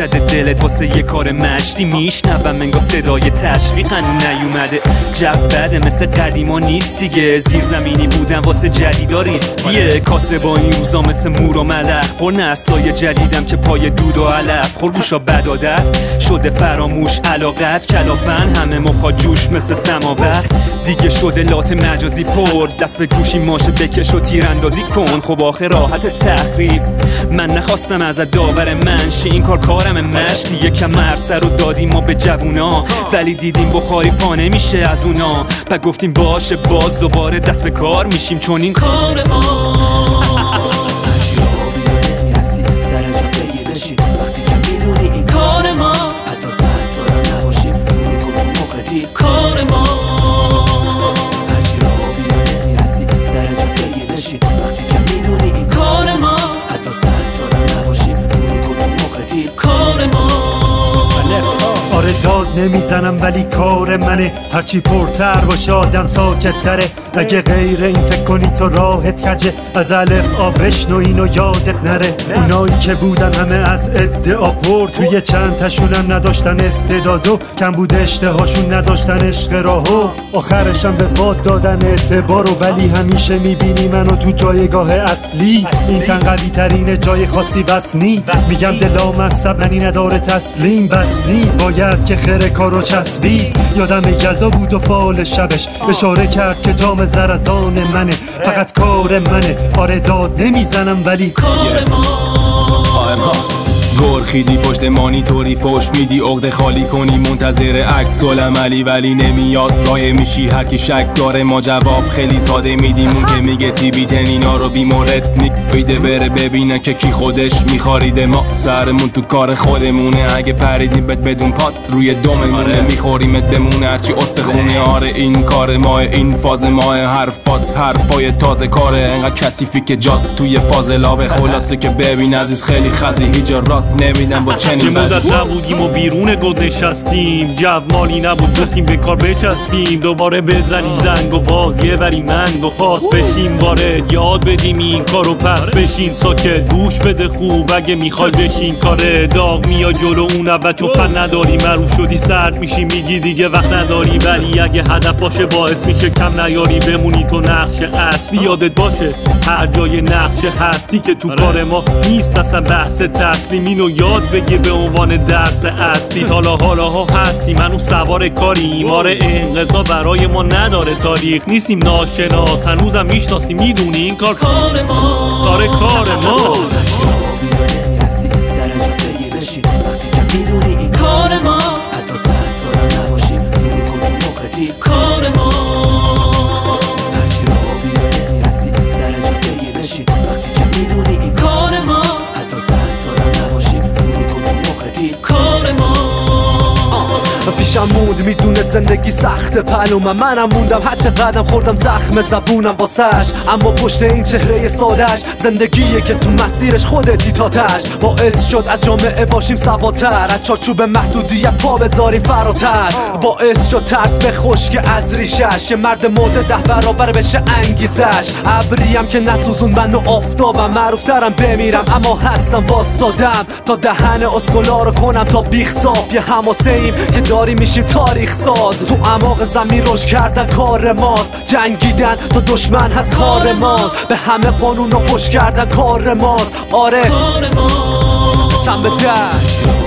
زده دلت واسه یه کار مشتی میشنوم انگار صدای تشویق هنو نیومده. جو بده مثل قدیما نیست دیگه، زیرزمینی بودن واسه جدیدا ریسکیه. کاسه با این روزا مثل مور و ملخ، پر نسلای جدیدم که پای دود و علف. خورگوشا بدادت شده فراموش، علاقت کلافن همه مخا جوش مثل سماور. دیگه شده لات مجازی پر، دست به گوشی ماشه بکش و تیراندازی کن. خب آخه راحت تخریب، من نخواستم ازت داور منشی، این کارم مشتی. یکم مرسه رو دادیم ما به جوونا، ولی دیدیم بخاری پا نمیشه از اونا. و گفتیم باشه باز دوباره دست به کار میشیم، چون این کار ما. وقتی که میدونی این کار ما، حتی ساعت سالم نباشیم فرو کن تو مختی. کار ما هرچی را بیای نمیرسی سر جا بگی بشی. وقتی که میدونی این کار ما، حتی ساعت سالم نباشیم فرو کن تو مختی. کار ما آره داد نمیزنم ولی کار منه، هرچی پرتر باشه آدم ساکت تره. اگه غیر این فکر کنی تو راحت کجه، از الف بشنو اینو یادت نره. اونایی که بودن همه از ادعا پر، توی چند تاشونم نداشتن استعدادو، کم بود اشتهاشون نداشتن عشق راهو. آخرشم به باد دادن اعتبارو، ولی همیشه میبینی منو تو جایگاه اصلی. این تن قوی ترین جای خاصی وصنی، میگم دلام از سبنی نداره تسلیم. بسنی باید که خیر کارو چسبید. یادم یلدا بود و فال شبش اشاره کرد که جام زرزان منه، فقط کار منه. آره داد نمیزنم ولی کار ما. گرخیدی پشت مانیتوری فوش میدی، عقده خالی کنی منتظر عکس العملی، ولی نمیاد ضایع میشی. هر کی شک داره ما جواب خیلی ساده میدیم. اون که میگه تی بیتن اینا رو بیمورد میگه بره ببینه که کی خودش میخاریده. ما سرمون تو کار خودمونه، اگه پریدیم بدون پات روی دوممونه. میخوریمت بمونه هرچی استخونه. آره این کار ماه، این فاز ماه، حرفای تازه کاره. انقدر کثیفی که جات توی فاز لابه. خلاصه که ببین عزیز خیلی خزی هیجارات نمیدم با چنین وضعی. که مدت نبودیم و بیرون گود نشستیم، جو مالی نبود گفتیم به کار بچسبیم. دوباره بزنیم زنگ و باز یه وری منگ و خواست بشیم وارد. یاد بدیم این کارو پس بشین ساکت گوش بده خوب. اگه میخوای بشین کاره داغ میای جلو اون اول، چون فن نداری معروف شدی سرد میشی میگی دیگه وقت نداری. ولی اگه هدف باشه باعث میشه کم نیاری بمونی تو نقش اصلی. یادت باشه هر جای نقشه هستی که تو کار ما نیست اصلا بحث تسلیم. اینو یاد بگیر به عنوان درس اصلی. حالا هستیم هنوز سوار کاریم. آره انقضا برای ما نداره تاریخ، نیستیم ناشناس هنوزم میشناسیم. میدونی این کار ما، آره کار ماست. سر جا بگی بشی. وقتی که میدونی این کار ما، حتی ساعت سالم نباشیم فرو کن تو مختی. کار ما هرچی را بیای نمیرسی سر جا بگی بشی. وقتی که میدونی این کار ما، حتی ساعت سالم نباشیم فرو کن تو مختی. کار ما پیشم موند میدونه زندگی سخت پلومم. منم موندم هرچه قدم خوردم زخم زبونم واسش. اما پشت این چهره سادش زندگیه که تو مسیرش خودتی تاتش. باعث شد از جامعه باشیم سواتر، از چارچوب محدودیت پا بذاریم فراتر. باعث شد ترس به خشک از ریشش، یه مرد مرده 10 برابر بشه انگیزش. ابریم که نسوزون من و آفتابم، معروفترم بمیرم اما هستم واسادم. تا دهن اسکولا رو کنم تا بیخ صاف. یه حماسه ایم که داریم میشیم تاریخ ساز. تو اعماق زمین رشد کردن کار ماست، جنگیدن تا دشمن هست کار ماست. به همه قانون رو پشت کردن کار ماست. آره تن به در